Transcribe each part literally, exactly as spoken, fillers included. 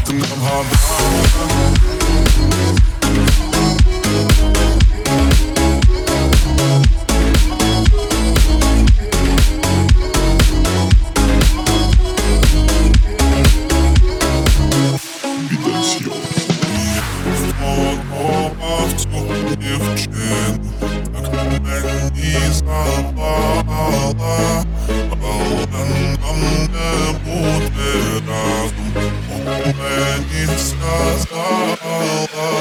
ти не вгадала. Сподобав цю дівчину, так мені запала, але нам не бути разом, мені сказала.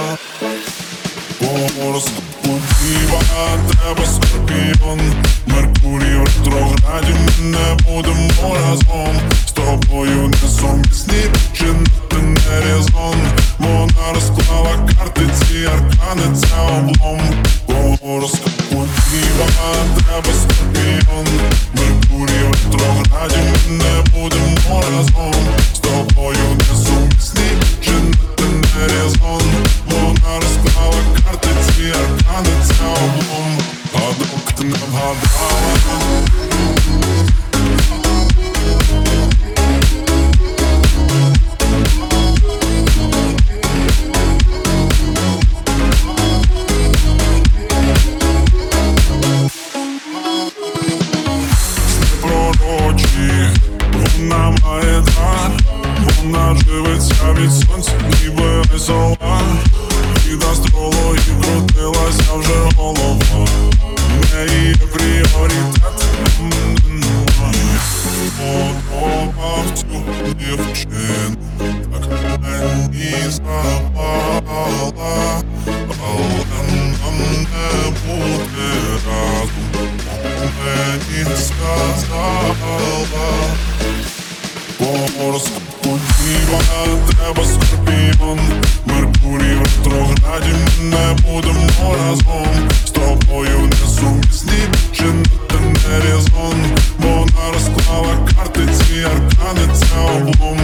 Порос подіва, тебе скорпіон, Меркурій в ретрограді, ми не будемо разом. З тобою несумісні, чи ти не резон? Вона розклала карти, ці аркани, це облом. Порос подіва, тебе скорпіон, Меркурій в ретрограді, ми не будемо разом. З тобою несумісні, чи ти не резон? Вона розклала карти, ці аркани, це облом. А доки ти не вгадала. Вона має дар, вона живеться від сонця, ніби зола. Від астрології крутилася вже голова, в неї є пріоритет. Подобав цю дівчину, так мені запала, але нам не бути разом, мені сказала. Порос подіва, тебе скорпіон, Меркурій в ретрограді, ми не будемо разом. З тобою несумісні, чи ти не резон? Вона розклала карти, ці аркани, це облом.